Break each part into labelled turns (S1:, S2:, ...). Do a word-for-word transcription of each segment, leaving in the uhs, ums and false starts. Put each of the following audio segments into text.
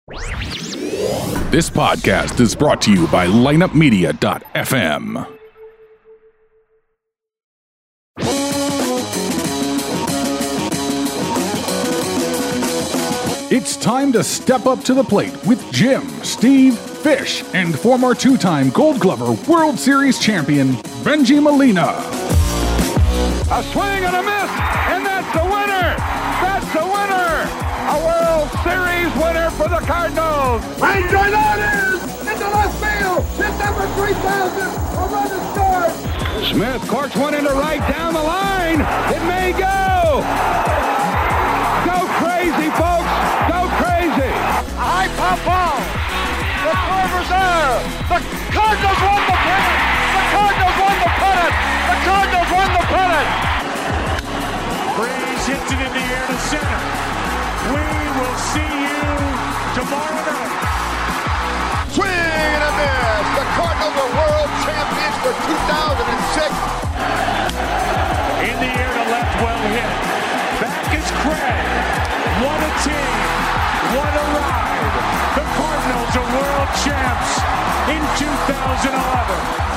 S1: This podcast is brought to you by lineup media dot f m. It's time to step up to the plate with Jim, Steve, Fish, and former two-time Gold Glover World Series champion, Bengie Molina.
S2: A swing and a miss, and that's the winner! That's the winner! A World Series winner for the Cardinals!
S3: Ranger, that is! Into left field! Hit number three thousand! A run is scored!
S2: Smith corks one into right down the line! It may go! Go crazy, folks! Go crazy!
S3: A high pop ball! The Corvers there! The Cardinals won the pennant! The Cardinals won the pennant! The Cardinals won the pennant!
S4: Breeze hits it in the air to center. We will see you tomorrow night.
S3: Swing and a miss! The Cardinals are world champions for two thousand six.
S4: In the air to left, well hit. Back is Craig. What a team. What a ride. The Cardinals are world champs in two thousand eleven.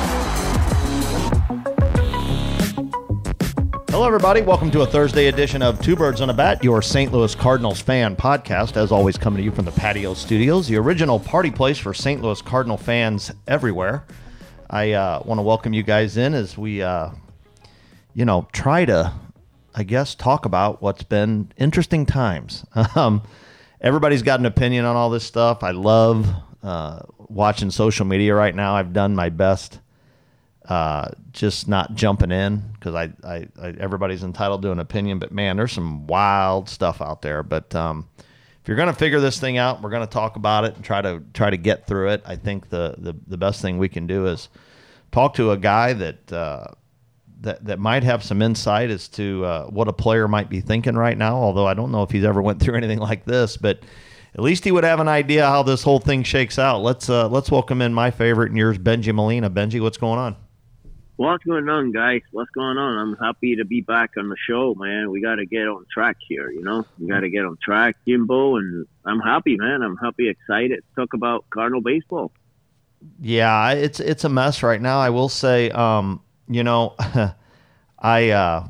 S5: Hello, everybody. Welcome to a Thursday edition of Two Birds on a Bat, your Saint Louis Cardinals fan podcast. As always, coming to you from the Patio Studios, the original party place for Saint Louis Cardinal fans everywhere. I uh, want to welcome you guys in as we, uh, you know, try to, I guess, talk about what's been interesting times. Um, everybody's got an opinion on all this stuff. I love uh, watching social media right now. I've done my best. Uh, just not jumping in because I, I, I, everybody's entitled to an opinion. But, man, there's some wild stuff out there. But um, if you're going to figure this thing out, we're going to talk about it and try to try to get through it. I think the, the, the best thing we can do is talk to a guy that uh, that that might have some insight as to uh, what a player might be thinking right now, although I don't know if he's ever went through anything like this. But at least he would have an idea how this whole thing shakes out. Let's, uh, let's welcome in my favorite and yours, Bengie Molina. Bengie, what's going on?
S6: What's going on, guys? What's going on? I'm happy to be back on the show, man. We got to get on track here, you know? We got to get on track, Jimbo, and I'm happy, man. I'm happy, excited to talk about Cardinal baseball.
S5: Yeah, it's it's a mess right now. I will say, um, you know, I, uh,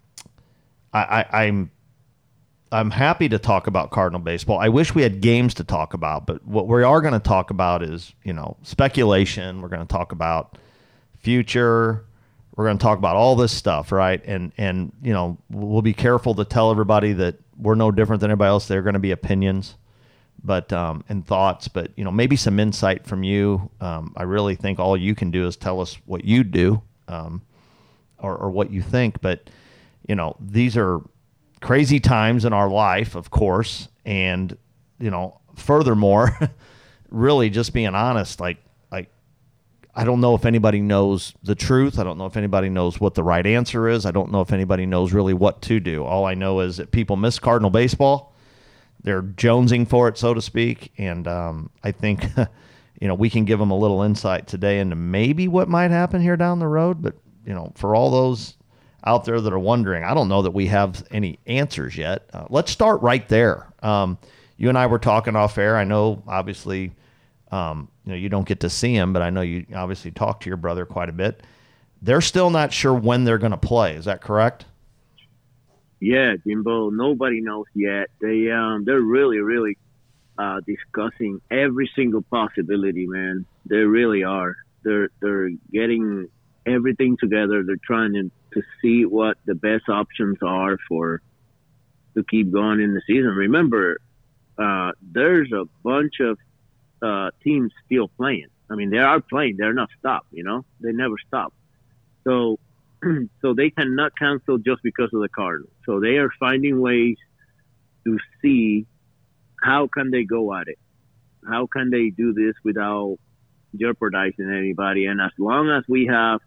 S5: I, I, I'm I'm happy to talk about Cardinal baseball. I wish we had games to talk about, but what we are going to talk about is, you know, speculation. We're going to talk about future. We're going to talk about all this stuff, right? And, and you know, we'll be careful to tell everybody that we're no different than everybody else. There are going to be opinions but um, and thoughts, but, you know, maybe some insight from you. Um, I really think all you can do is tell us what you do um, or, or what you think. But, you know, these are crazy times in our life, of course. And, you know, furthermore, really just being honest, like, I don't know if anybody knows the truth. I don't know if anybody knows what the right answer is. I don't know if anybody knows really what to do. All I know is that people miss Cardinal baseball. They're jonesing for it, so to speak. And um, I think, you know, we can give them a little insight today into maybe what might happen here down the road. But, you know, for all those out there that are wondering, I don't know that we have any answers yet. Uh, let's start right there. Um, you and I were talking off air. I know, obviously, Um, you know, you don't get to see him, but I know you obviously talk to your brother quite a bit. They're still not sure when they're going to play. Is that correct?
S6: Yeah, Jimbo. Nobody knows yet. They um, they're really, really uh, discussing every single possibility, man. They really are. They're they're getting everything together. They're trying to, to see what the best options are for to keep going in the season. Remember, uh, there's a bunch of Uh, teams still playing. I mean, they are playing. They're not stopped, you know? They never stop. So so they cannot cancel just because of the Cardinals. So they are finding ways to see how can they go at it. How can they do this without jeopardizing anybody? And as long as we have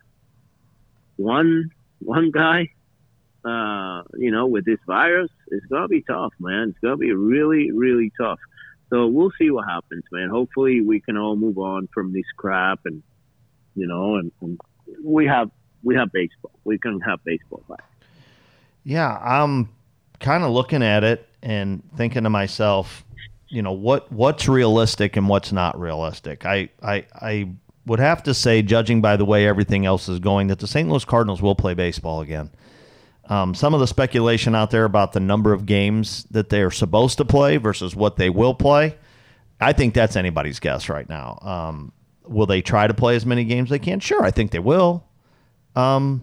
S6: one one guy, uh, you know, with this virus, it's going to be tough, man. It's going to be really, really tough. So we'll see what happens, man. Hopefully we can all move on from this crap, and you know, and, and we have we have baseball. We can have baseball back.
S5: Yeah, I'm kind of looking at it and thinking to myself, you know, what what's realistic and what's not realistic. I, I, I would have to say, judging by the way everything else is going, that the Saint Louis Cardinals will play baseball again. Um, some of the speculation out there about the number of games that they're supposed to play versus what they will play, I think that's anybody's guess right now. Um, will they try to play as many games as they can? Sure, I think they will. Um,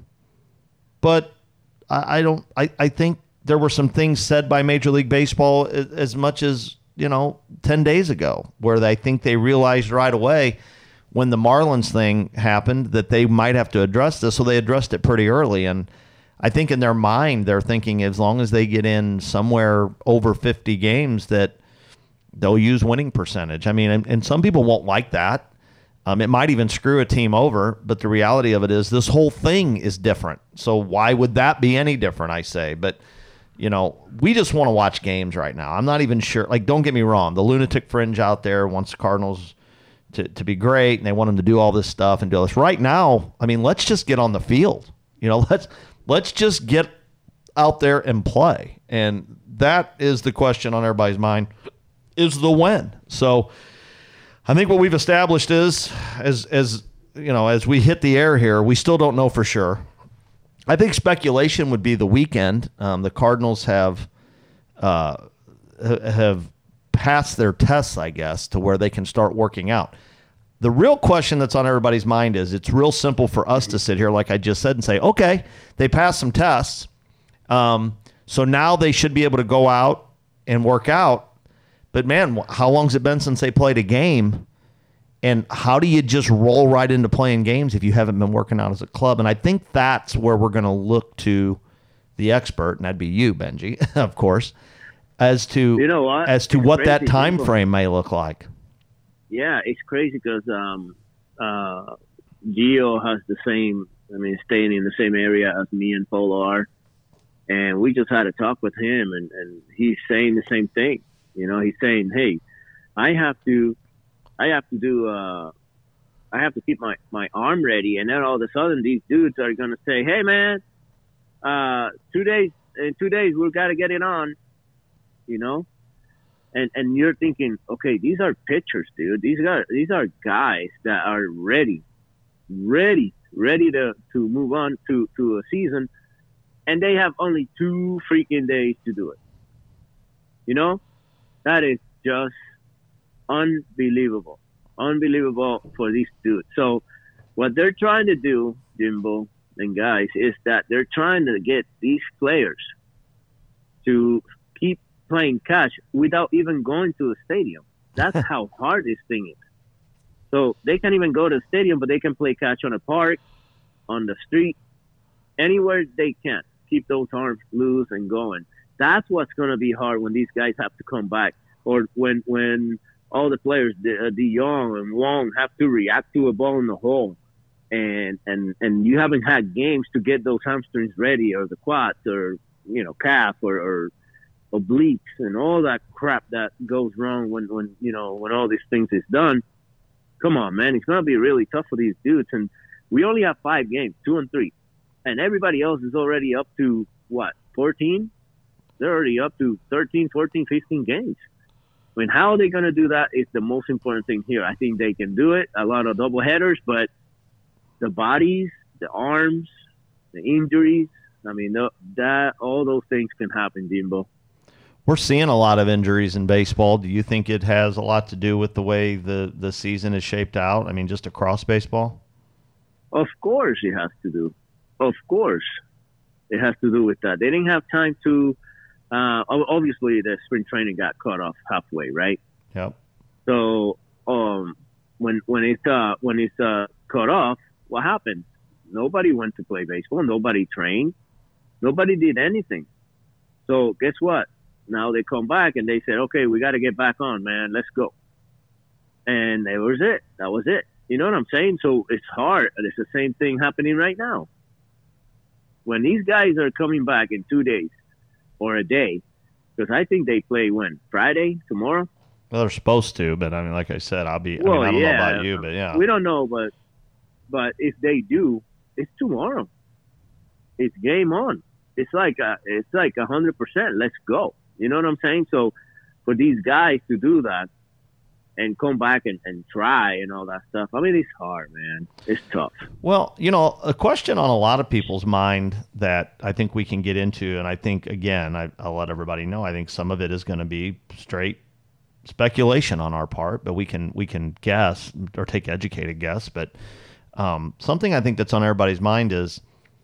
S5: but I, I don't. I, I think there were some things said by Major League Baseball as, as much as, you know, ten days ago, where they think they realized right away when the Marlins thing happened that they might have to address this, so they addressed it pretty early. And I think in their mind, they're thinking as long as they get in somewhere over fifty games that they'll use winning percentage. I mean, and, and some people won't like that. Um, it might even screw a team over, but the reality of it is this whole thing is different. So why would that be any different, I say? But, you know, we just want to watch games right now. I'm not even sure. Like, don't get me wrong. The lunatic fringe out there wants the Cardinals to, to be great, and they want them to do all this stuff and do this. Right now, I mean, let's just get on the field. You know, let's let's just get out there and play. And that is the question on everybody's mind, is the when. So I think what we've established is, as as you know, as we hit the air here, we still don't know for sure. I think speculation would be the weekend. Um, the Cardinals have uh, have passed their tests, I guess, to where they can start working out. The real question that's on everybody's mind is, it's real simple for us to sit here, like I just said, and say, okay, they passed some tests, um, so now they should be able to go out and work out. But, man, how long has it been since they played a game? And how do you just roll right into playing games if you haven't been working out as a club? And I think that's where we're going to look to the expert, and that'd be you, Benji, of course, as to
S6: you know what?
S5: as to
S6: it's
S5: what that time
S6: people.
S5: frame may look like.
S6: Yeah, it's crazy because um, uh, Gio has the same, I mean, staying in the same area as me and Polo are. And we just had a talk with him, and, and he's saying the same thing. You know, he's saying, hey, I have to, I have to do, uh, I have to keep my, my arm ready. And then all of a sudden these dudes are going to say, hey, man, uh, two days, in two days, we've got to get it on, you know? And and you're thinking, okay, these are pitchers, dude. These are, these are guys that are ready, ready, ready to, to move on to, to a season. And they have only two freaking days to do it. You know? That is just unbelievable. Unbelievable for these dudes. So what they're trying to do, Jimbo and guys, is that they're trying to get these players to keep playing catch without even going to the stadium. That's how hard this thing is. So they can't even go to the stadium, but they can play catch on a park, on the street, anywhere they can. Keep those arms loose and going. That's what's going to be hard when these guys have to come back, or when when all the players, De, De Jong and Wong, have to react to a ball in the hole, and and and you haven't had games to get those hamstrings ready, or the quads, or you know calf, or, or obliques, and all that crap that goes wrong when when you know when all these things is done. Come on, man, it's going to be really tough for these dudes, and we only have five games, two and three, and everybody else is already up to what, fourteen? They're already up to thirteen, fourteen, fifteen games. I mean, how are they going to do that is the most important thing here. I think they can do it, a lot of double headers, but the bodies, the arms, the injuries, I mean, that all those things can happen, Jimbo.
S5: We're seeing a lot of injuries in baseball. Do you think it has a lot to do with the way the, the season is shaped out? I mean, just across baseball?
S6: Of course it has to do. Of course it has to do with that. They didn't have time to Uh, obviously, the spring training got cut off halfway, right?
S5: Yep.
S6: So, um, when when it's uh, when it's uh, cut off, what happened? Nobody went to play baseball. Nobody trained. Nobody did anything. So, guess what? Now they come back and they said, "Okay, we got to get back on, man. Let's go." And that was it. That was it. You know what I'm saying? So it's hard. It's the same thing happening right now. When these guys are coming back in two days. Or a day, because I think they play when? Friday, tomorrow?
S5: Well, they're supposed to, but I mean, like I said, I'll be.
S6: Well,
S5: I, mean, I don't
S6: yeah,
S5: know about you, but yeah,
S6: we don't know, but but if they do, it's tomorrow. It's game on. It's like a, it's like a hundred percent. Let's go. You know what I'm saying? So for these guys to do that and come back and, and try and all that stuff, I mean, it's hard, man. It's tough.
S5: Well, you know, a question on a lot of people's mind that I think we can get into, and I think, again, I, I'll let everybody know, I think some of it is going to be straight speculation on our part, but we can we can guess or take educated guess. But um, something I think that's on everybody's mind is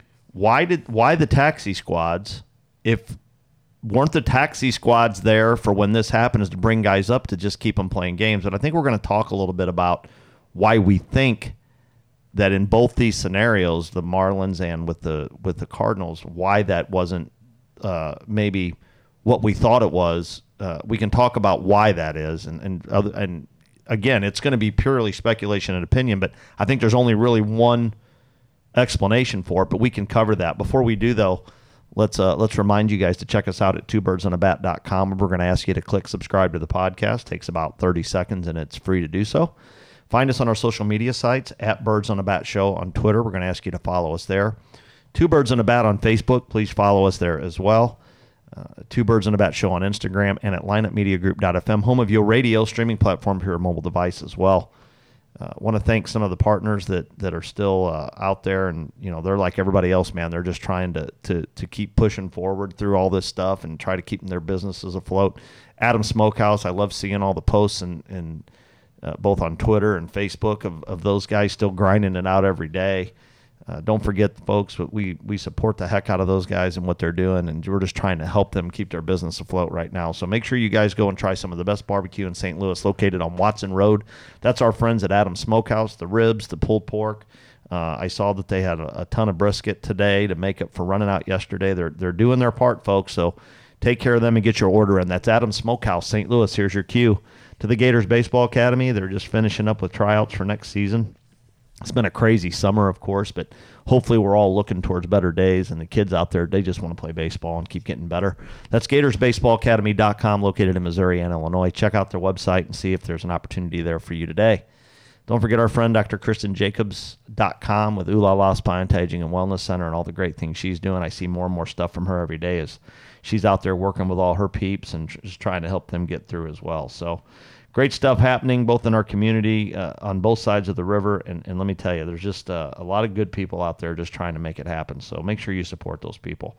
S5: why did why the taxi squads, if weren't the taxi squads there for when this happened, is to bring guys up to just keep them playing games. And I think we're going to talk a little bit about why we think that in both these scenarios, the Marlins and with the with the Cardinals, why that wasn't uh, maybe what we thought it was. Uh, we can talk about why that is. And and, other, and again, it's going to be purely speculation and opinion, but I think there's only really one explanation for it, but we can cover that. Before we do, though, Let's uh, let's remind you guys to check us out at two birds on a bat dot com. We're going to ask you to click subscribe to the podcast. It takes about thirty seconds, and it's free to do so. Find us on our social media sites, at Birds on a Bat Show on Twitter. We're going to ask you to follow us there. Two Birds on a Bat on Facebook. Please follow us there as well. Uh, Two Birds on a Bat Show on Instagram, and at lineup media group dot f m, home of your radio streaming platform for your mobile device as well. I uh, want to thank some of the partners that, that are still uh, out there, and you know they're like everybody else, man. They're just trying to, to to keep pushing forward through all this stuff and try to keep their businesses afloat. Adam Smokehouse, I love seeing all the posts and and uh, both on Twitter and Facebook of, of those guys still grinding it out every day. Uh, don't forget, folks, but we we support the heck out of those guys and what they're doing, and we're just trying to help them keep their business afloat right now. So make sure you guys go and try some of the best barbecue in Saint Louis, located on Watson Road. That's our friends at Adam Smokehouse, the ribs, the pulled pork. Uh, I saw that they had a, a ton of brisket today to make up for running out yesterday. They're they're doing their part, folks, so take care of them and get your order in. That's Adam Smokehouse, Saint Louis. Here's your cue to the Gators Baseball Academy. They're just finishing up with tryouts for next season. It's been a crazy summer, of course, but hopefully we're all looking towards better days, and the kids out there, they just want to play baseball and keep getting better. That's Gators Baseball Academy dot com, located in Missouri and Illinois. Check out their website and see if there's an opportunity there for you today. Don't forget our friend Doctor Kristen Jacobs dot com with Ooh La La Spine Anti-Aging and Wellness Center and all the great things she's doing. I see more and more stuff from her every day as she's out there working with all her peeps and just trying to help them get through as well. So great stuff happening both in our community uh, on both sides of the river. And, and let me tell you, there's just uh, a lot of good people out there just trying to make it happen. So make sure you support those people.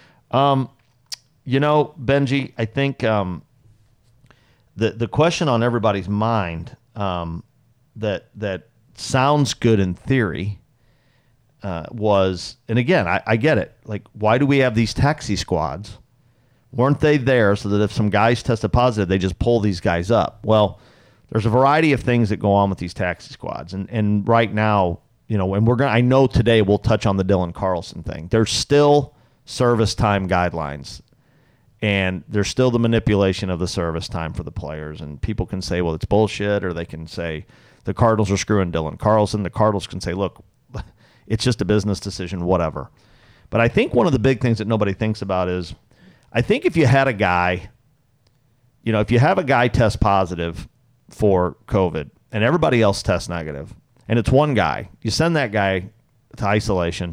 S5: Um, you know, Benji, I think um, the the question on everybody's mind um, that that sounds good in theory uh, was, and again, I, I get it. Like, why do we have these taxi squads? Weren't they there so that if some guys tested positive, they just pull these guys up? Well, there's a variety of things that go on with these taxi squads. And and right now, you know, and we're going to, I know today we'll touch on the Dylan Carlson thing. There's still service time guidelines, and there's still the manipulation of the service time for the players. And people can say, well, it's bullshit, or they can say the Cardinals are screwing Dylan Carlson. The Cardinals can say, look, it's just a business decision, whatever. But I think one of the big things that nobody thinks about is, I think if you had a guy, you know, if you have a guy test positive for COVID and everybody else tests negative, and it's one guy, you send that guy to isolation.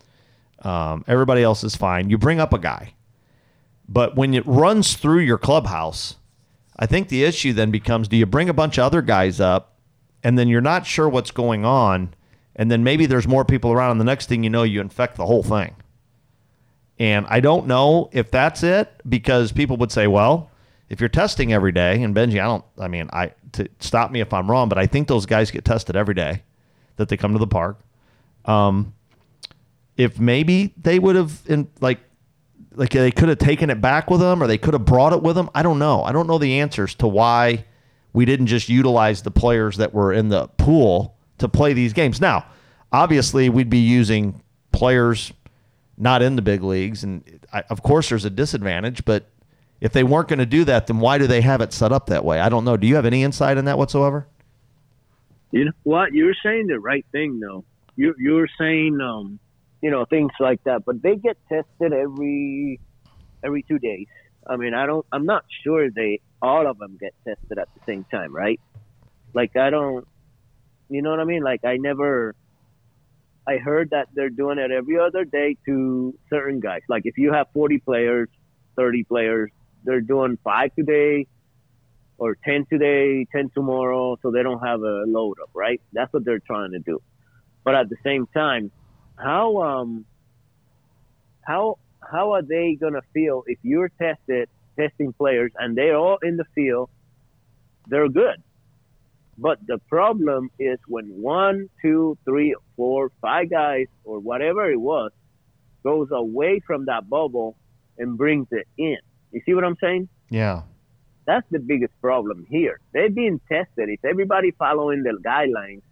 S5: Um, everybody else is fine. You bring up a guy. But when it runs through your clubhouse, I think the issue then becomes, do you bring a bunch of other guys up, and then you're not sure what's going on, and then maybe there's more people around, and the next thing you know, you infect the whole thing. And I don't know if that's it, because people would say, well, if you're testing every day, and Benji, I don't, I mean, I to stop me if I'm wrong, but I think those guys get tested every day that they come to the park. Um, if maybe they would have, in, like, like they could have taken it back with them, or they could have brought it with them. I don't know. I don't know the answers to why we didn't just utilize the players that were in the pool to play these games. Now, obviously, we'd be using players not in the big leagues, and I, of course there's a disadvantage, but if they weren't going to do that, then why do they have it set up that way? I don't know. Do you have any insight in that whatsoever?
S6: You know what? You're saying the right thing, though. You, you're saying, um, you know, things like that, but they get tested every every two days. I mean, I don't, I'm not sure they, all of them get tested at the same time, right? Like, I don't, you know what I mean? Like, I never... I heard that they're doing it every other day to certain guys. Like if you have forty players, thirty players, they're doing five today, or ten today, ten tomorrow, so they don't have a load up, right? That's what they're trying to do. But at the same time, how um how how are they gonna feel if you're tested testing players and they're all in the field? They're good. But the problem is when one, two, three, four, five guys or whatever it was goes away from that bubble and brings it in. You see what I'm saying?
S5: Yeah.
S6: That's the biggest problem here. They're being tested. If everybody following the guidelines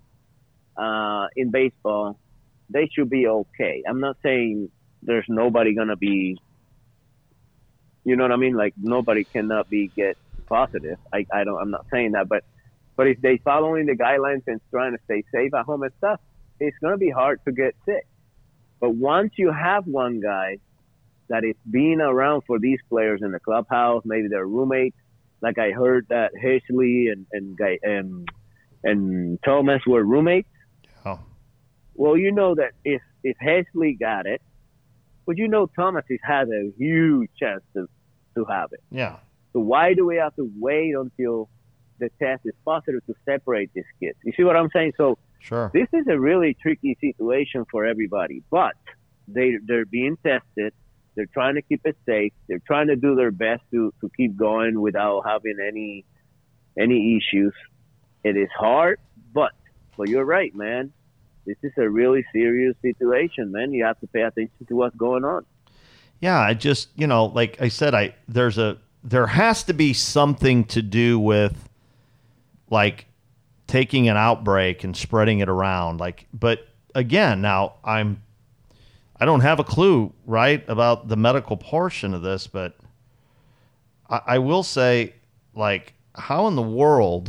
S6: uh, in baseball, they should be okay. I'm not saying there's nobody going to be, you know what I mean? Like nobody cannot be get positive. I, I don't, I'm not saying that, but, but if they following the guidelines and trying to stay safe at home and stuff, it's going to be hard to get sick. But once you have one guy that is being around for these players in the clubhouse, maybe their roommates, like I heard that Heasley and, and, and, and Thomas were roommates.
S5: Oh.
S6: Well, you know that if, if Heasley got it, well, you know Thomas has a huge chance to, to have it.
S5: Yeah.
S6: So why do we have to wait until the test is positive to separate these kids? You see what I'm saying? So
S5: sure.
S6: This is a really tricky situation for everybody, but they, they're being tested. They're trying to keep it safe. They're trying to do their best to, to keep going without having any any issues. It is hard, but but you're right, man. This is a really serious situation, man. You have to pay attention to what's going on.
S5: Yeah, I just, you know, like I said, I there's a there has to be something to do with like taking an outbreak and spreading it around. Like, but again, now I'm I don't have a clue, right, about the medical portion of this, but I, I will say, like, how in the world,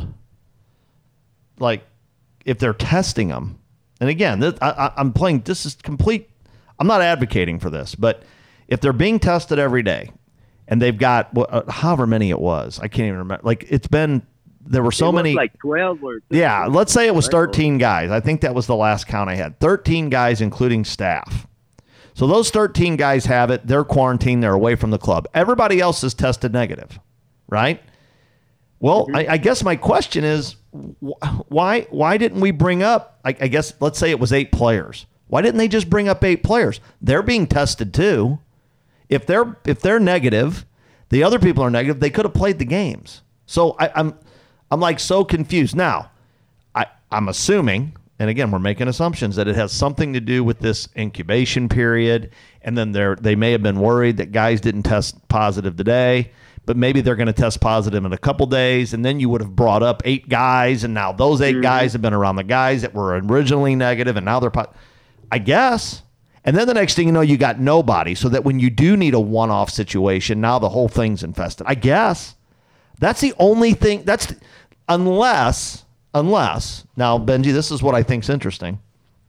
S5: like, if they're testing them, and again, this, I, I'm playing, this is complete, I'm not advocating for this, but if they're being tested every day, and they've got uh, however many it was, I can't even remember, like, it's been, there were so
S6: it was
S5: many.
S6: like twelve or
S5: yeah, let's say it was thirteen guys. I think that was the last count I had. thirteen guys, including staff. So those thirteen guys have it. They're quarantined. They're away from the club. Everybody else is tested negative, right? Well, mm-hmm. I, I guess my question is, why why didn't we bring up, I, I guess, let's say it was eight players. Why didn't they just bring up eight players? They're being tested too. If they're if they're negative, the other people are negative, they could have played the games. So I, I'm I'm like so confused. Now, I, I'm assuming, and again, we're making assumptions that it has something to do with this incubation period, and then they they may have been worried that guys didn't test positive today, but maybe they're going to test positive in a couple days, and then you would have brought up eight guys, and now those eight mm-hmm. guys have been around the guys that were originally negative, and now they're po- I guess. And then the next thing you know, you got nobody, so that when you do need a one-off situation, now the whole thing's infested. I guess. That's the only thing. That's unless, unless, now, Benji, this is what I think's interesting.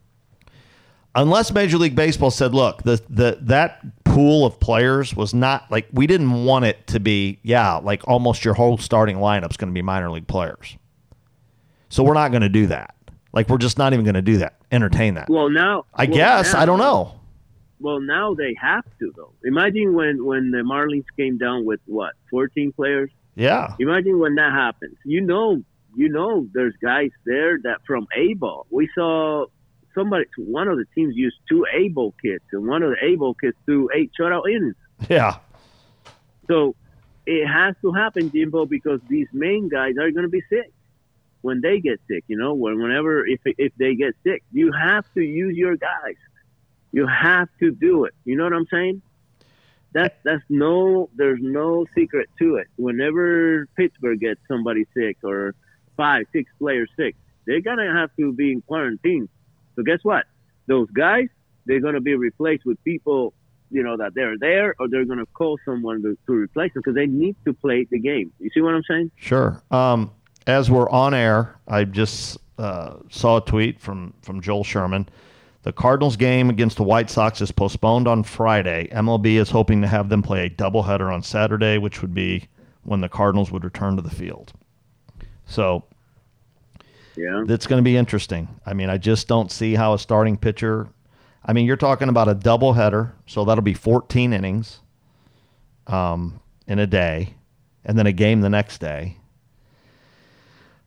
S5: Unless Major League Baseball said, look, the the that pool of players was not, like, we didn't want it to be, yeah, like almost your whole starting lineup's going to be minor league players. So we're not going to do that. Like, we're just not even going to do that, entertain that.
S6: Well, now.
S5: I
S6: well,
S5: guess,
S6: now,
S5: I don't know.
S6: Well, now they have to, though. Imagine when, when the Marlins came down with, what, fourteen players?
S5: Yeah.
S6: Imagine when that happens. You know, you know, there's guys there that from A-ball. We saw somebody, one of the teams used two A-ball kids, and one of the A-ball kids threw eight shutout innings.
S5: Yeah.
S6: So it has to happen, Jimbo, because these main guys are going to be sick when they get sick. You know, when whenever if if they get sick, you have to use your guys. You have to do it. You know what I'm saying? That's that's no. There's no secret to it. Whenever Pittsburgh gets somebody sick or five, six players sick, they're gonna have to be in quarantine. So guess what? Those guys, they're gonna be replaced with people, you know, that they're there, or they're gonna call someone to, to replace them because they need to play the game. You see what I'm saying?
S5: Sure. Um, as we're on air, I just uh, saw a tweet from from Joel Sherman. The Cardinals game against the White Sox is postponed on Friday. M L B is hoping to have them play a doubleheader on Saturday, which would be when the Cardinals would return to the field. So
S6: yeah,
S5: it's going to be interesting. I mean, I just don't see how a starting pitcher – I mean, you're talking about a doubleheader, so that'll be fourteen innings um, in a day, and then a game the next day.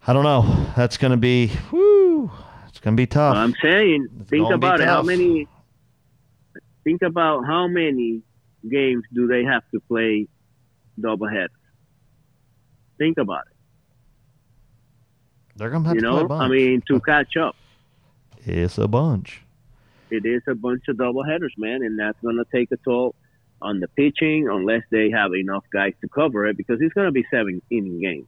S5: I don't know. That's going to be, whoo, it's going to be tough.
S6: I'm saying,
S5: It's
S6: think
S5: gonna be
S6: about it. How
S5: tough.
S6: many? Think about how many games do they have to play doubleheaders? Think about it.
S5: They're going to have
S6: You
S5: to play a
S6: know,
S5: bunch.
S6: I mean, to catch up,
S5: It's a bunch.
S6: it is a bunch of doubleheaders, man, and that's going to take a toll on the pitching unless they have enough guys to cover it, because it's going to be seven inning games.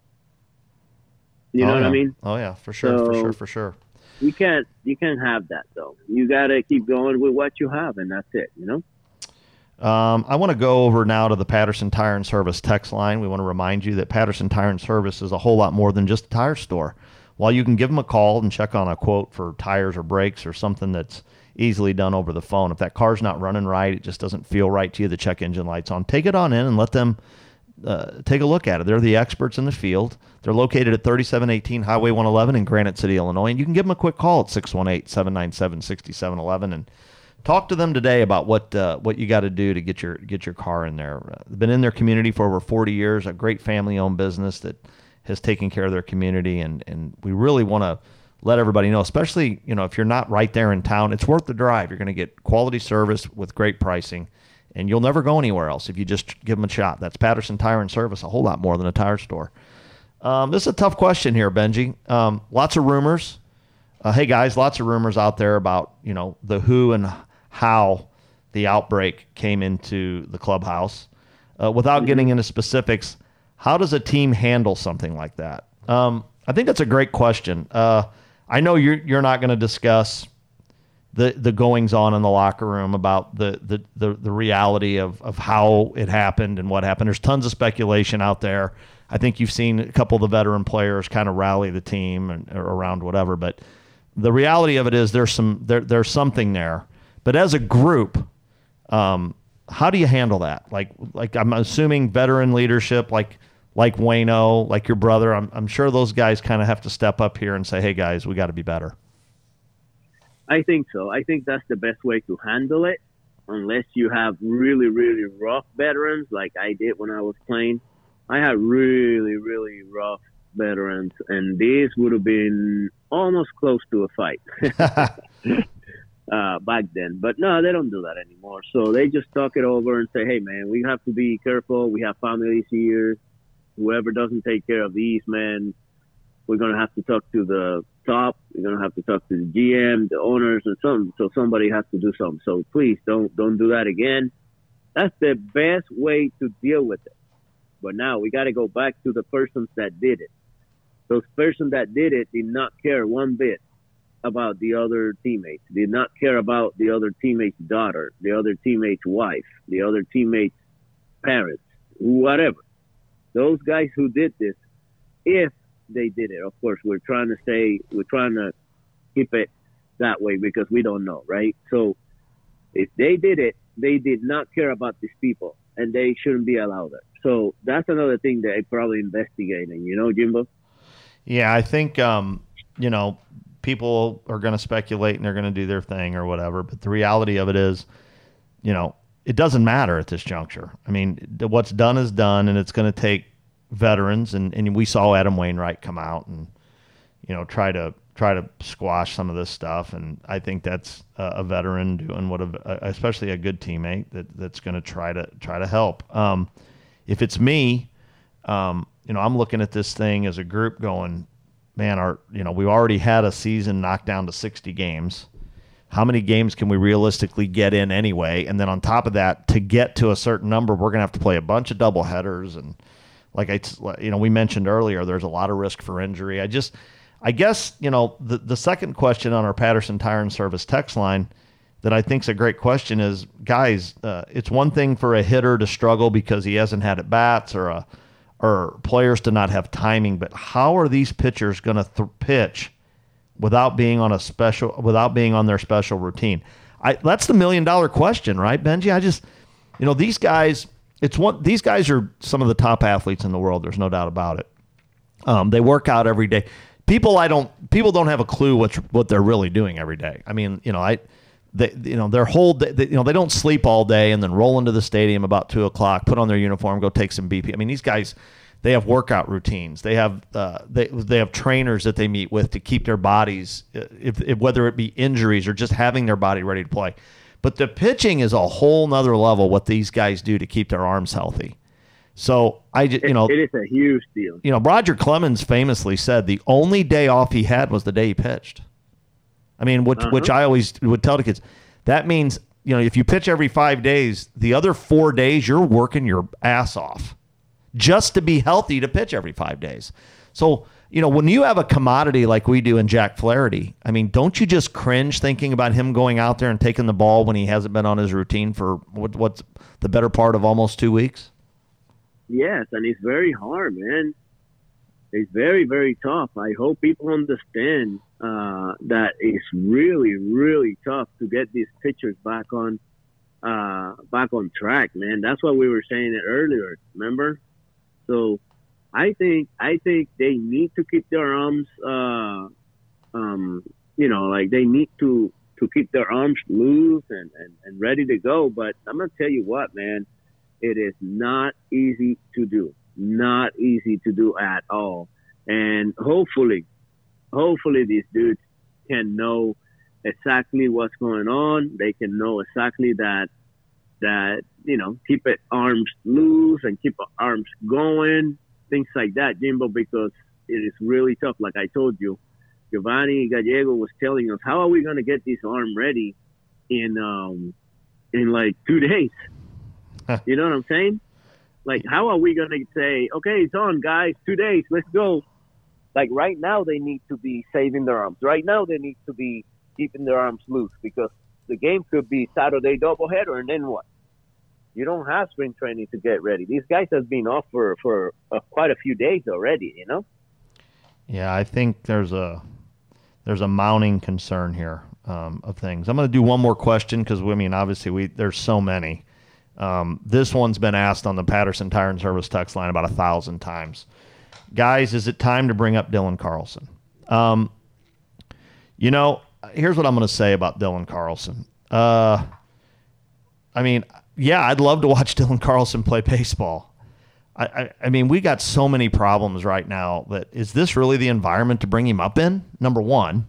S6: You know
S5: Oh,
S6: what
S5: yeah.
S6: I mean?
S5: Oh, yeah, for sure, for
S6: So-
S5: sure, for sure.
S6: You can't you can't have that though. You got to keep going with what you have, and that's it. You know.
S5: Um, I want to go over now to the Patterson Tire and Service text line. We want to remind you that Patterson Tire and Service is a whole lot more than just a tire store. While you can give them a call and check on a quote for tires or brakes or something that's easily done over the phone, if that car's not running right, it just doesn't feel right to you, the check engine light's on, take it on in and let them uh, take a look at it. They're the experts in the field. They're located at thirty-seven eighteen Highway one eleven in Granite City, Illinois. And you can give them a quick call at six one eight, seven nine seven, six seven one one and talk to them today about what uh, what you got to do to get your get your car in there. Uh, they've been in their community for over forty years, a great family-owned business that has taken care of their community, and, and we really want to let everybody know, especially, you know, if you're not right there in town, it's worth the drive. You're going to get quality service with great pricing, and you'll never go anywhere else if you just give them a shot. That's Patterson Tire and Service, a whole lot more than a tire store. Um, this is a tough question here, Benji. Um, lots of rumors. Uh, hey, guys, lots of rumors out there about, you know, the who and how the outbreak came into the clubhouse. Uh, without getting into specifics, how does a team handle something like that? Um, I think that's a great question. Uh, I know you're you're not going to discuss the the goings on in the locker room about the the the, the reality of, of how it happened and what happened. There's tons of speculation out there. I think you've seen a couple of the veteran players kind of rally the team and, or around whatever, but the reality of it is there's some there there's something there. But as a group, um, how do you handle that? Like like I'm assuming veteran leadership, like like Wayno, like your brother. I'm I'm sure those guys kind of have to step up here and say, hey guys, we got to be better.
S6: I think so. I think that's the best way to handle it, unless you have really, really rough veterans like I did when I was playing. I had really, really rough veterans, and this would have been almost close to a fight uh, back then. But no, they don't do that anymore. So they just talk it over and say, hey, man, we have to be careful. We have families here. Whoever doesn't take care of these, man, we're going to have to talk to the top. We're going to have to talk to the G M, the owners, and something. So somebody has to do something. So please don't don't do that again. That's the best way to deal with it. But now we got to go back to the persons that did it. Those persons that did it did not care one bit about the other teammates, did not care about the other teammate's daughter, the other teammate's wife, the other teammate's parents, whatever. Those guys who did this, if they did it, of course, we're trying to say, we're trying to keep it that way because we don't know, right? So if they did it, they did not care about these people, and they shouldn't be allowed it. So that's another thing that I probably investigating, you know, Jimbo?
S5: Yeah, I think, um, you know, people are going to speculate and they're going to do their thing or whatever. But the reality of it is, you know, it doesn't matter at this juncture. I mean, what's done is done, and it's going to take veterans. And, and we saw Adam Wainwright come out and, you know, try to try to squash some of this stuff. And I think that's a, a veteran doing what, a, especially a good teammate that that's going to try to try to help. Um, if it's me, um, you know, I'm looking at this thing as a group going, man, our, you know, we've already had a season knocked down to sixty games. How many games can we realistically get in anyway? And then on top of that, to get to a certain number, we're going to have to play a bunch of double headers. And like I, you know, we mentioned earlier, there's a lot of risk for injury. I just, I guess, you know, the, the second question on our Patterson Tire and Service text line that I think is a great question is, guys, uh, it's one thing for a hitter to struggle because he hasn't had at bats or a, or players to not have timing, but how are these pitchers going to th- pitch without being on a special, without being on their special routine? I, that's the million dollar question, right, Benji? I just, you know, these guys, it's one, these guys are some of the top athletes in the world. There's no doubt about it. Um, they work out every day. People, I don't, people don't have a clue what, what they're really doing every day. I mean, you know, I, they, you know, their whole day, they, you know, they don't sleep all day and then roll into the stadium about two o'clock, put on their uniform, go take some B P. I mean, these guys, They have workout routines. They have uh, they they have trainers that they meet with to keep their bodies, if, if whether it be injuries or just having their body ready to play. But the pitching is a whole nother level. What these guys do to keep their arms healthy. So I just, you know,
S6: it is a huge deal.
S5: You know, Roger Clemens famously said the only day off he had was the day he pitched. I mean, which uh-huh. which I always would tell the kids. That means, you know, if you pitch every five days, the other four days you're working your ass off just to be healthy to pitch every five days. So, you know, when you have a commodity like we do in Jack Flaherty, I mean, don't you just cringe thinking about him going out there and taking the ball when he hasn't been on his routine for what, what's the better part of almost two weeks?
S6: Yes, and it's very hard, man. It's very, very tough. I hope people understand uh, that it's really, really tough to get these pitchers back on uh, back on track, man. That's what we were saying it earlier, remember? So I think I think they need to keep their arms, uh, um, you know, like they need to, to keep their arms loose and, and, and ready to go. But I'm going to tell you what, man, it is not easy to do. Not easy to do at all. And hopefully, hopefully these dudes can know exactly what's going on. They can know exactly that, that, you know, keep it arms loose and keep arms going, things like that, Jimbo, because it is really tough. Like I told you, Giovanni Gallego was telling us, how are we going to get this arm ready in, um, in like two days? You know what I'm saying? Like, how are we going to say, okay, it's on, guys, two days, let's go. Like right now they need to be saving their arms. Right now they need to be keeping their arms loose because the game could be Saturday doubleheader, and then what? You don't have spring training to get ready. These guys have been off for, for uh, quite a few days already, you know?
S5: Yeah, I think there's a there's a mounting concern here um, of things. I'm going to do one more question because, I mean, obviously we there's so many. Um, this one's been asked on the Patterson Tire and Service text line about a thousand times. Guys, is it time to bring up Dylan Carlson? Um, you know, here's what I'm going to say about Dylan Carlson. Uh, I mean, yeah, I'd love to watch Dylan Carlson play baseball. I, I, I mean, we got so many problems right now that is this really the environment to bring him up in? Number one.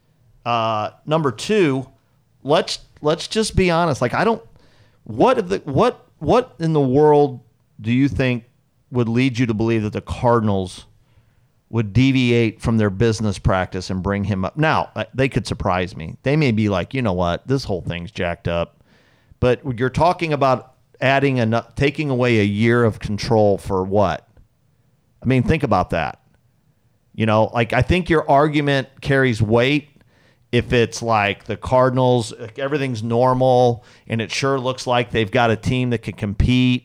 S5: Uh, number two, let's let's just be honest. Like, I don't. What if the what what in the world do you think would lead you to believe that the Cardinals would deviate from their business practice and bring him up? Now, they could surprise me. They may be like, you know what, this whole thing's jacked up. But you're talking about adding a taking away a year of control for what? I mean, think about that. You know, like I think your argument carries weight if it's like the Cardinals, everything's normal, and it sure looks like they've got a team that can compete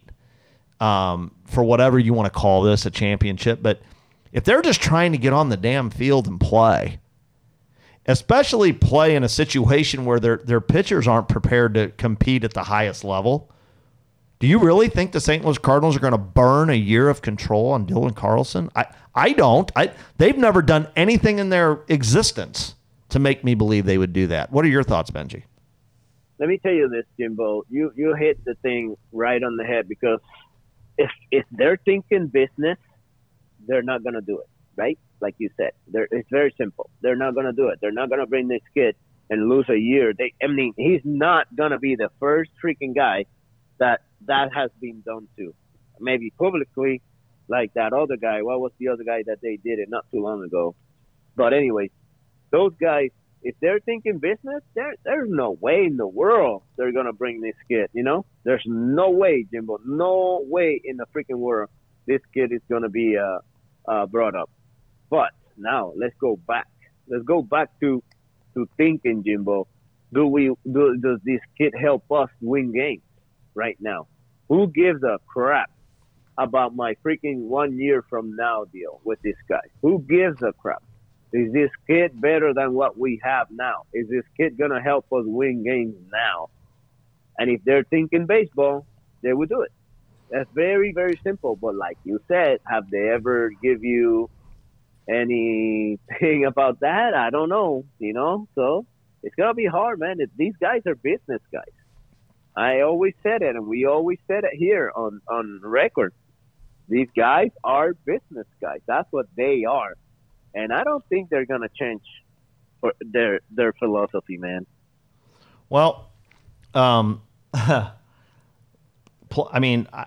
S5: um, for whatever you want to call this, a championship. But if they're just trying to get on the damn field and play, especially play in a situation where their their pitchers aren't prepared to compete at the highest level, do you really think the Saint Louis Cardinals are going to burn a year of control on Dylan Carlson? I, I don't. I They've never done anything in their existence to make me believe they would do that. What are your thoughts, Benji?
S6: Let me tell you this, Jimbo. You you hit the thing right on the head because if if they're thinking business, they're not going to do it, right? Like you said, they're, it's very simple. They're not going to do it. They're not going to bring this kid and lose a year. They, I mean, he's not going to be the first freaking guy that that has been done to. Maybe publicly, like that other guy. What was the other guy that they did it not too long ago? But anyways, those guys, if they're thinking business, there there's no way in the world they're going to bring this kid, you know? There's no way, Jimbo, no way in the freaking world this kid is going to be uh, uh, brought up. But now let's go back. Let's go back to to thinking, Jimbo. Do we do, does this kid help us win games right now? Who gives a crap about my freaking one year from now deal with this guy? Who gives a crap? Is this kid better than what we have now? Is this kid going to help us win games now? And if they're thinking baseball, they would do it. That's very, very simple. But like you said, have they ever give you anything about that? I don't know, you know? So it's going to be hard, man. It, these guys are business guys. I always said it, and we always said it here on, on record. These guys are business guys. That's what they are. And I don't think they're going to change for their their philosophy, man.
S5: Well, um, I mean, I,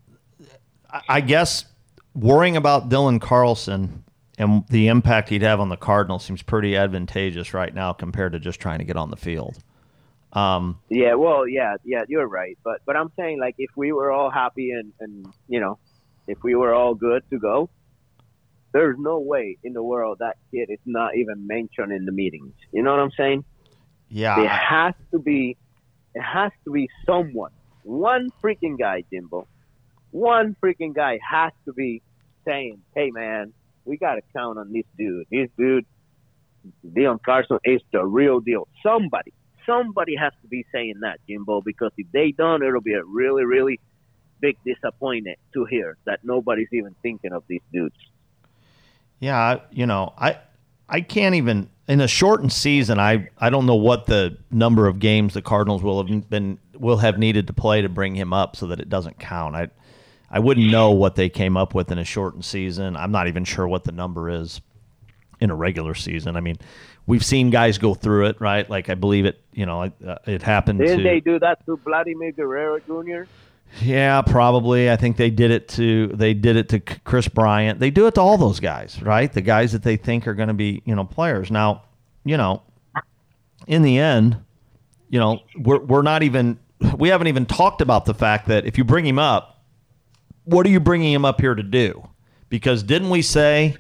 S5: I guess worrying about Dylan Carlson and the impact he'd have on the Cardinals seems pretty advantageous right now compared to just trying to get on the field. Um,
S6: yeah, well, yeah, yeah, you're right. But but I'm saying, like, if we were all happy and, and, you know, if we were all good to go, there's no way in the world that kid is not even mentioned in the meetings. You know what I'm saying?
S5: Yeah.
S6: It has to be, it has to be someone, one freaking guy, Jimbo. One freaking guy has to be saying, hey, man, we got to count on this dude. This dude, Dylan Carlson, is the real deal. Somebody, somebody has to be saying that, Jimbo, because if they don't, it'll be a really, really big disappointment to hear that nobody's even thinking of these dudes.
S5: Yeah, you know, I I can't even in a shortened season. I, I don't know what the number of games the Cardinals will have been will have needed to play to bring him up so that it doesn't count. I I wouldn't know what they came up with in a shortened season. I'm not even sure what the number is in a regular season. I mean, we've seen guys go through it, right? Like I believe it. You know, it, uh, it happened.
S6: Didn't
S5: to,
S6: they do that to Vladimir Guerrero Junior?
S5: Yeah, probably. I think they did it to they did it to Chris Bryant. They do it to all those guys, right? The guys that they think are going to be, you know, players. Now, you know, in the end, you know, we're we're not even we haven't even talked about the fact that if you bring him up, what are you bringing him up here to do? Because didn't we say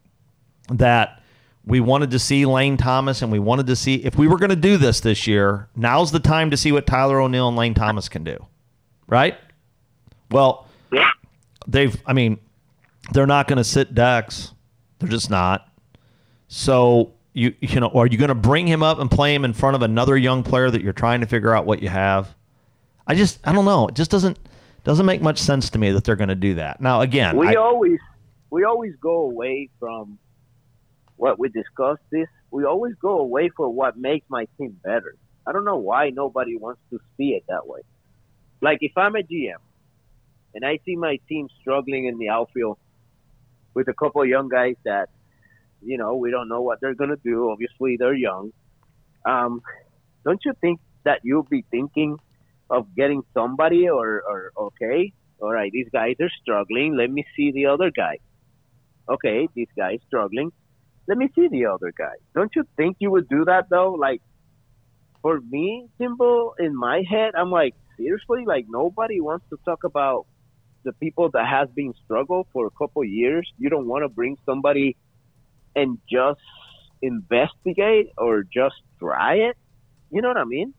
S5: that we wanted to see Lane Thomas and we wanted to see if we were going to do this this year, now's the time to see what Tyler O'Neill and Lane Thomas can do. Right? Well, they've, I mean, they're not going to sit Dex. They're just not. So, you you know, are you going to bring him up and play him in front of another young player that you're trying to figure out what you have? I just, I don't know. It just doesn't doesn't make much sense to me that they're going to do that. Now, again,
S6: we
S5: I,
S6: always we always go away from what we discussed this. We always go away for what makes my team better. I don't know why nobody wants to see it that way. Like, if I'm a G M and I see my team struggling in the outfield with a couple of young guys that, you know, we don't know what they're going to do. Obviously, they're young. Um, don't you think that you'll be thinking of getting somebody or, or, okay, all right, these guys are struggling. Let me see the other guy. Okay, this guy is struggling. Let me see the other guy. Don't you think you would do that, though? Like, for me, Jimbo, in my head, I'm like, seriously, like nobody wants to talk about the people that has been struggled for a couple of years. You don't want to bring somebody and just investigate or just try it. You know what I mean?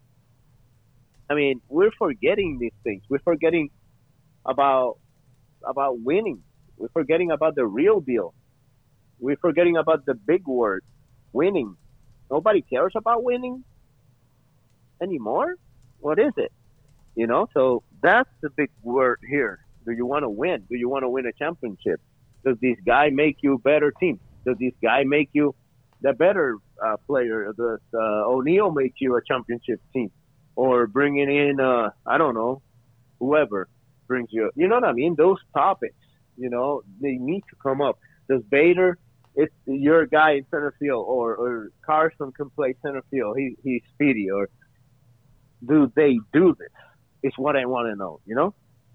S6: I mean, we're forgetting these things. We're forgetting about about winning. We're forgetting about the real deal. We're forgetting about the big word, winning. Nobody cares about winning anymore. What is it? You know, so that's the big word here. Do you want to win? Do you want to win a championship? Does this guy make you a better team? Does this guy make you the better uh, player? Does uh, O'Neill make you a championship team? Or bringing in, uh, I don't know, whoever brings you, you know what I mean? Those topics, you know, they need to come up. Does Bader, it's your guy in center field, or, or Carson can play center field. He, he's speedy. Or do they do this? It's what I want to know, you know?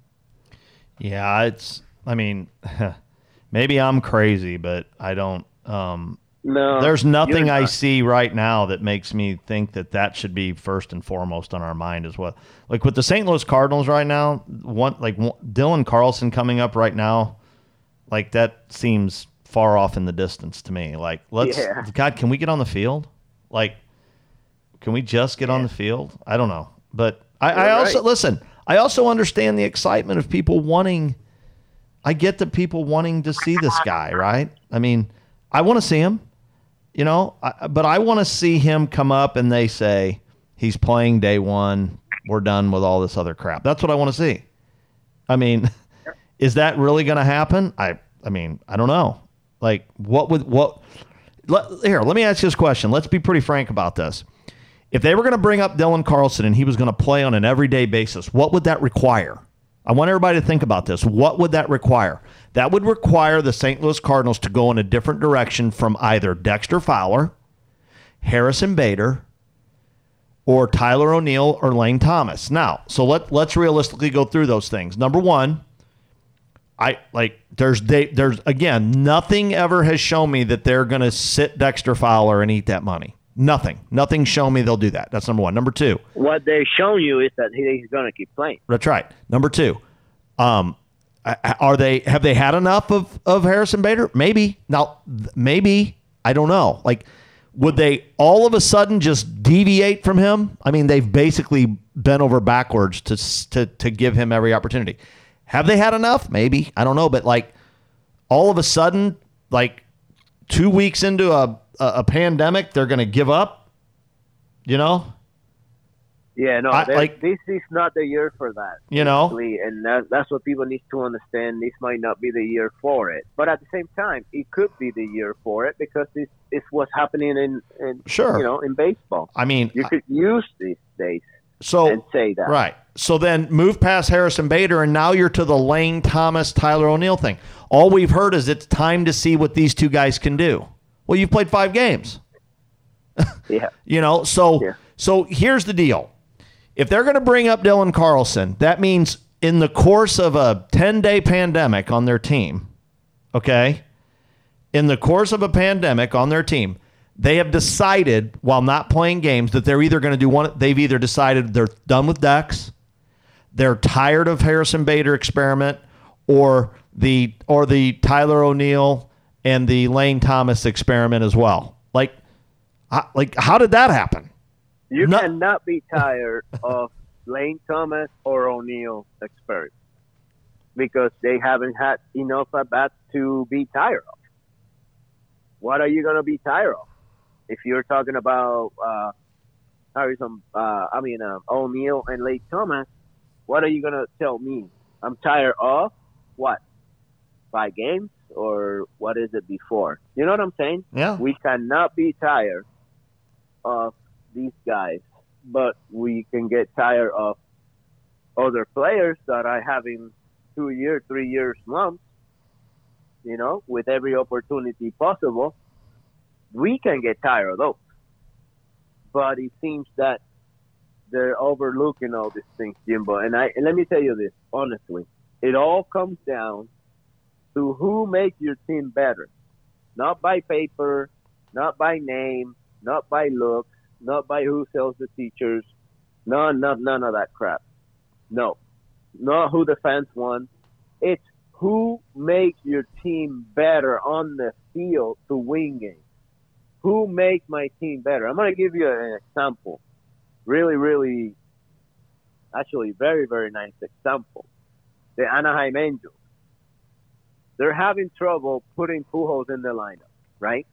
S5: Yeah, it's, I mean, maybe I'm crazy, but I don't, um,
S6: no,
S5: there's nothing I see right now that makes me think that that should be first and foremost on our mind as well. Like with the Saint Louis Cardinals right now, one, like Dylan Carlson coming up right now, like that seems far off in the distance to me. Like, let's, yeah. God, can we get on the field? Like, can we just get yeah. on the field? I don't know. But I, I also, right. listen, I also understand the excitement of people wanting, I get the people wanting to see this guy, right? I mean, I want to see him, you know, I, but I want to see him come up and they say, he's playing day one, we're done with all this other crap. That's what I want to see. I mean, is that really going to happen? I, I mean, I don't know. Like, what would, what, let, here, let me ask you this question. Let's be pretty frank about this. If they were going to bring up Dylan Carlson and he was going to play on an everyday basis, what would that require? I want everybody to think about this. What would that require? That would require the Saint Louis Cardinals to go in a different direction from either Dexter Fowler, Harrison Bader, or Tyler O'Neill or Lane Thomas. Now, so let, let's realistically go through those things. Number one, I like there's they, there's again, nothing ever has shown me that they're going to sit Dexter Fowler and eat that money. Nothing. Nothing shown me they'll do that. That's number one. Number two.
S6: What they've shown you is that he's going to keep playing.
S5: That's right. Number two. Um, are they have they had enough of, of Harrison Bader? Maybe. Now, maybe. I don't know. Like, would they all of a sudden just deviate from him? I mean, they've basically bent over backwards to to to give him every opportunity. Have they had enough? Maybe. I don't know. But, like, all of a sudden, like, two weeks into a a, a pandemic, they're going to give up? You know?
S6: Yeah, no,
S5: I, like,
S6: this is not the year for that.
S5: You know?
S6: And that, that's what people need to understand. This might not be the year for it. But at the same time, it could be the year for it because this is what's happening in, in
S5: sure.
S6: you know, in baseball.
S5: I mean,
S6: you could use these days
S5: so,
S6: and say that.
S5: Right. So then move past Harrison Bader, and now you're to the Lane Thomas, Tyler O'Neill thing. All we've heard is it's time to see what these two guys can do. Well, you've played five games.
S6: Yeah.
S5: You know, so
S6: yeah.
S5: so here's the deal. If they're going to bring up Dylan Carlson, that means in the course of a ten-day pandemic on their team, okay, in the course of a pandemic on their team, they have decided while not playing games that they're either going to do one. They've either decided they're done with Dex, they're tired of Harrison Bader experiment, or the or the Tyler O'Neill and the Lane Thomas experiment as well. Like, like how did that happen?
S6: You
S5: no.
S6: cannot be tired of Lane Thomas or O'Neill experiment because they haven't had enough at bats to be tired of. What are you going to be tired of? If you're talking about uh, Harrison, uh, I mean uh, O'Neill and Lane Thomas, what are you going to tell me? I'm tired of what? Five games or what is it before? You know what I'm saying?
S5: Yeah.
S6: We cannot be tired of these guys, but we can get tired of other players that are having two years, three years slumps, you know, with every opportunity possible. We can get tired of those. But it seems that they're overlooking all these things, Jimbo. And I and let me tell you this, honestly. It all comes down to who makes your team better. Not by paper, not by name, not by looks, not by who sells the teachers, no, not none of that crap. No, not who the fans want. It's who makes your team better on the field to win games. Who makes my team better? I'm going to give you an example. Really, really, actually, very, very nice example. The Anaheim Angels. They're having trouble putting Pujols in the lineup, right?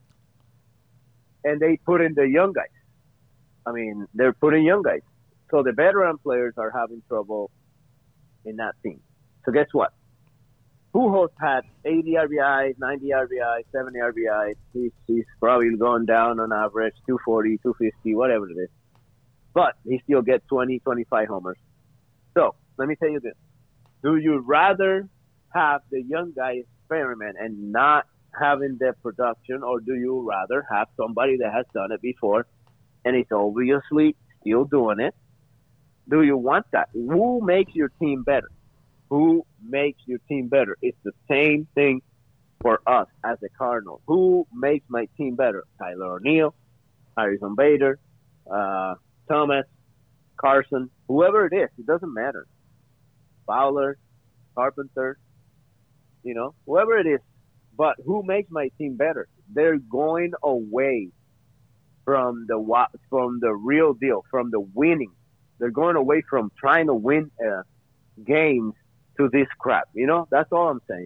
S6: And they put in the young guys. I mean, they're putting young guys. So the veteran players are having trouble in that team. So guess what? Pujols had eighty R B Is, ninety R B Is, seventy R B Is. He's, he's probably going down on average, two forty, two fifty, whatever it is. But he still gets twenty, twenty-five homers. So let me tell you this. Do you rather have the young guy experiment and not having the production, or do you rather have somebody that has done it before and is obviously still doing it? Do you want that? Who makes your team better? Who makes your team better? It's the same thing for us as a Cardinal. Who makes my team better? Tyler O'Neill, Harrison Bader, uh, Thomas, Carson, whoever it is. It doesn't matter. Fowler, Carpenter, you know, whoever it is. But who makes my team better? They're going away from the from the real deal, from the winning. They're going away from trying to win uh, games to this crap. You know, that's all I'm saying.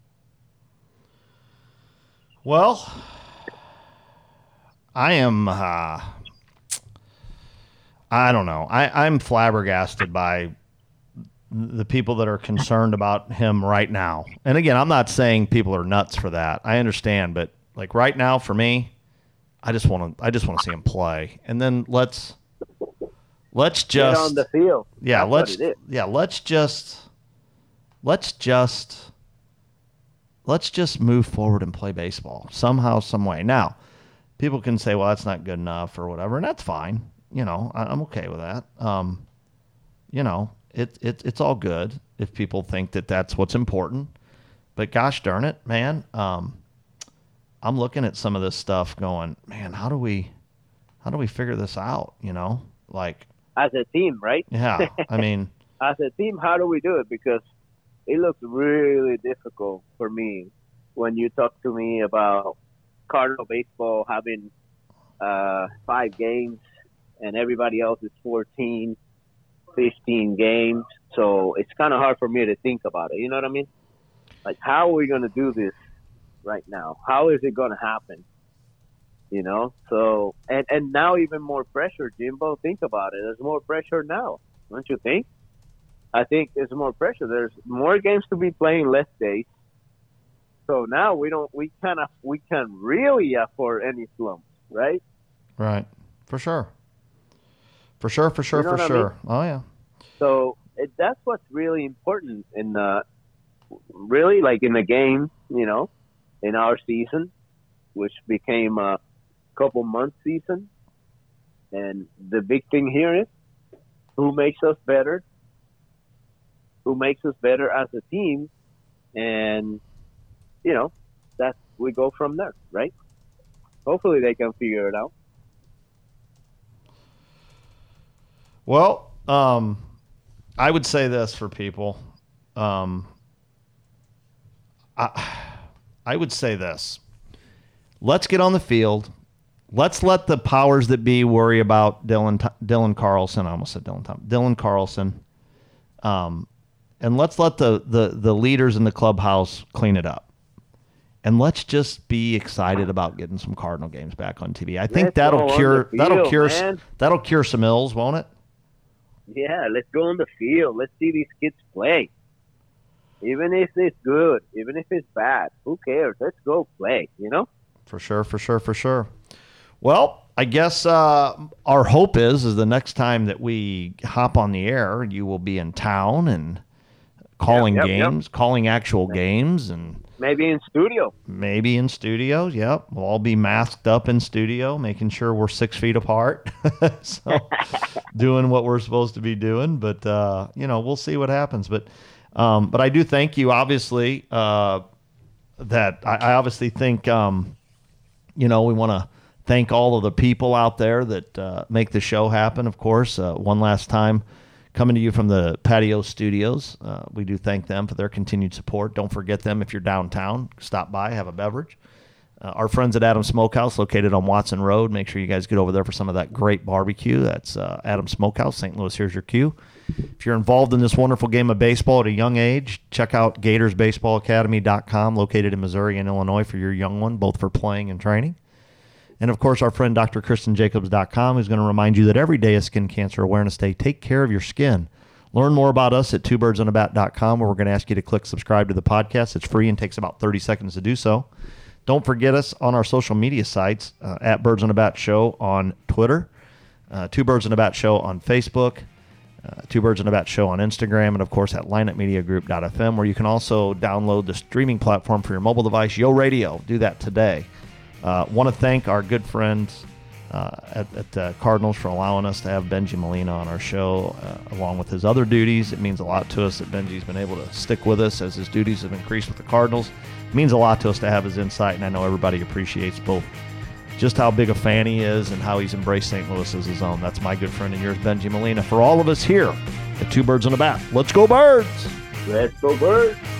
S5: Well, I am, uh, I don't know. I, I'm flabbergasted by the people that are concerned about him right now. And again, I'm not saying people are nuts for that. I understand, but like right now for me, I just want to I just want to see him play. And then let's let's just
S6: get on the field.
S5: Yeah,
S6: That's
S5: let's
S6: what it is.
S5: yeah, let's just let's just let's just move forward and play baseball somehow, some way. Now, people can say, well, that's not good enough or whatever, and that's fine. You know, I, I'm okay with that. Um, you know, it, it it's all good if people think that that's what's important. But gosh darn it, man, um, I'm looking at some of this stuff going, man, how do we how do we figure this out? You know, like
S6: as a team, right?
S5: Yeah, I mean,
S6: as a team, how do we do it? Because it looks really difficult for me when you talk to me about Cardinal baseball having uh, five games and everybody else is fourteen, fifteen games. So it's kind of hard for me to think about it. You know what I mean? Like, how are we going to do this right now? How is it going to happen? You know? So, and, and now even more pressure, Jimbo. Think about it. There's more pressure now, don't you think? I think there's more pressure. There's more games to be playing, less days. So now we don't, we kind of, we can really afford any slumps, right?
S5: Right. For sure. For sure, for sure,
S6: You know
S5: for
S6: what I
S5: sure.
S6: mean?
S5: Oh, yeah.
S6: So it, that's what's really important in the, really like in the game, you know, in our season, which became a couple month season. And the big thing here is who makes us better, who makes us better as a team. And, you know, that's, we go from there, right? Hopefully they can figure it out.
S5: Well, um, I would say this for people. Um, I, I would say this. Let's get on the field. Let's let the powers that be worry about Dylan Dylan Carlson. I almost said Dylan Tom. Dylan Carlson. Um, and let's let the, the, the leaders in the clubhouse clean it up. And let's just be excited about getting some Cardinal games back on T V. I think
S6: Let's
S5: that'll
S6: go on
S5: cure
S6: the
S5: that'll
S6: field,
S5: cure
S6: man.
S5: that'll cure some ills, won't it?
S6: Yeah, let's go on the field. Let's see these kids play. Even if it's good, even if it's bad, who cares? Let's go play, you know?
S5: For sure, for sure, for sure. Well, I guess uh, our hope is is the next time that we hop on the air, you will be in town and calling
S6: Yep, yep, yep.
S5: games, calling actual games, and
S6: Maybe in studio.
S5: maybe in studio. Yep, we'll all be masked up in studio, making sure we're six feet apart. So, doing what we're supposed to be doing. But uh, you know, we'll see what happens. But um, but I do thank you, obviously. Uh, that I, I obviously think um, you know, we want to thank all of the people out there that uh, make the show happen. Of course, uh, one last time. Coming to you from the Patio Studios. Uh, we do thank them for their continued support. Don't forget them if you're downtown. Stop by, have a beverage. Uh, our friends at Adams Smokehouse, located on Watson Road. Make sure you guys get over there for some of that great barbecue. That's uh, Adams Smokehouse, Saint Louis. Here's your cue. If you're involved in this wonderful game of baseball at a young age, check out Gators Baseball Academy dot com, located in Missouri and Illinois for your young one, both for playing and training. And, of course, our friend Doctor Kristen Jacobs dot com is going to remind you that every day is Skin Cancer Awareness Day. Take care of your skin. Learn more about us at two birds on a bat dot com, where we're going to ask you to click subscribe to the podcast. It's free and takes about thirty seconds to do so. Don't forget us on our social media sites, uh, at Birds on a Bat Show on Twitter, uh, Two Birds on a Bat Show on Facebook, uh, Two Birds on a Bat Show on Instagram, and, of course, at line up media group dot f m, where you can also download the streaming platform for your mobile device, Yo Radio. Do that today. Uh, want to thank our good friends uh, at, at uh, Cardinals for allowing us to have Benji Molina on our show, uh, along with his other duties. It means a lot to us that Benji's been able to stick with us as his duties have increased with the Cardinals. It means a lot to us to have his insight, and I know everybody appreciates both just how big a fan he is and how he's embraced Saint Louis as his own. That's my good friend and yours, Benji Molina. For all of us here at Two Birds on a Bat, let's go Birds!
S6: Let's go Birds!